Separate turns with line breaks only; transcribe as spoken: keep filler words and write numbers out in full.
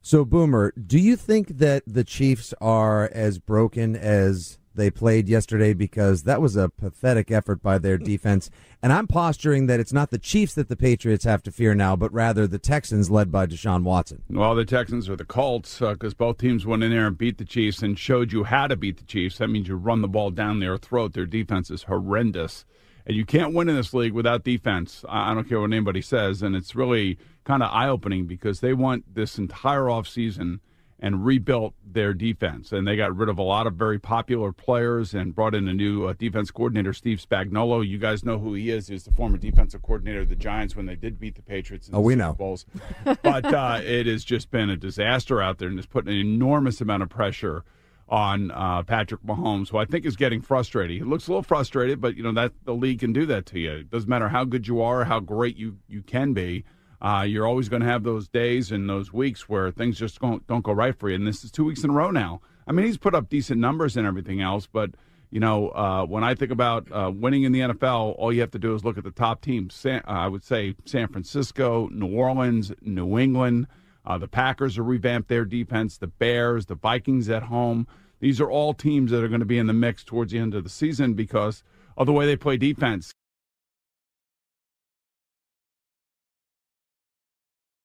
So, Boomer, do you think that the Chiefs are as broken as they played yesterday? Because that was a pathetic effort by their defense. And I'm posturing that it's not the Chiefs that the Patriots have to fear now, but rather the Texans led by Deshaun Watson.
Well, the Texans are the Colts because uh, both teams went in there and beat the Chiefs and showed you how to beat the Chiefs. That means you run the ball down their throat. Their defense is horrendous. And you can't win in this league without defense. I don't care what anybody says. And it's really kind of eye-opening because they went this entire offseason and rebuilt their defense. And they got rid of a lot of very popular players and brought in a new uh, defense coordinator, Steve Spagnuolo. You guys know who he is. He's the former defensive coordinator of the Giants when they did beat the Patriots in
oh,
the
we
Super
know.
Bowls. But uh, it has just been a disaster out there and it's put an enormous amount of pressure on uh, Patrick Mahomes, who I think is getting frustrated. He looks a little frustrated, but, you know, that the league can do that to you. It doesn't matter how good you are or how great you, you can be. Uh, you're always going to have those days and those weeks where things just don't, don't go right for you. And this is two weeks in a row now. I mean, he's put up decent numbers and everything else, but, you know, uh, when I think about uh, winning in the N F L, all you have to do is look at the top teams. San, uh, I would say San Francisco, New Orleans, New England. Uh, the Packers are revamped their defense, the Bears, the Vikings at home. These are all teams that are going to be in the mix towards the end of the season because of the way they play defense.